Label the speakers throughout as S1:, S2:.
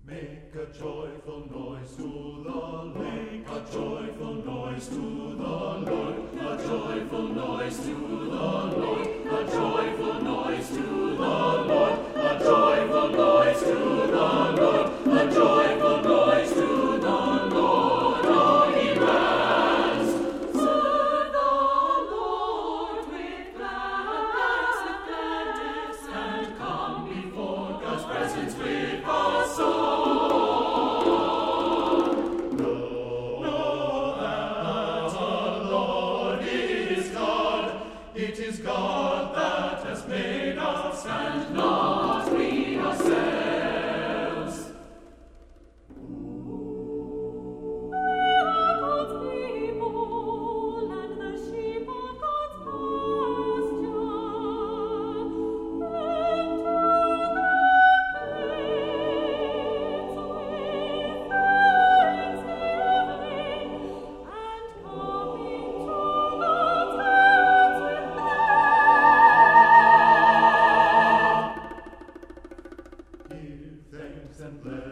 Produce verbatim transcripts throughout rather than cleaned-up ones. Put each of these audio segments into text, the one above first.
S1: Make a joyful noise to the Lord. Make a joyful noise to the Lord. A joyful noise to the Lord. A joyful noise to the Lord. A joyful noise to the Lord. A joyful noise to the Lord. All ye lands, serve the Lord with gladness, with gladness, and come before God's presence with a song. It is God that has made us, and not we ourselves.
S2: We are God's people, and the sheep of God's pasture.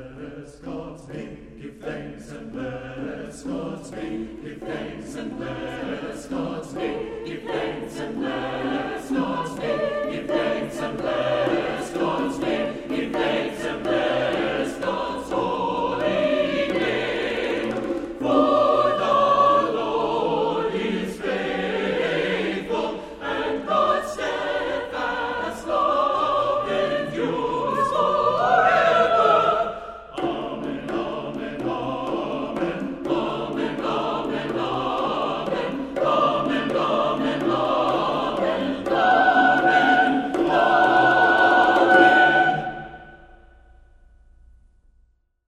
S2: Enter the gates with thanksgiving, and come into God's thanks with thanks.
S1: Give thanks and bless God's name. Give thanks and bless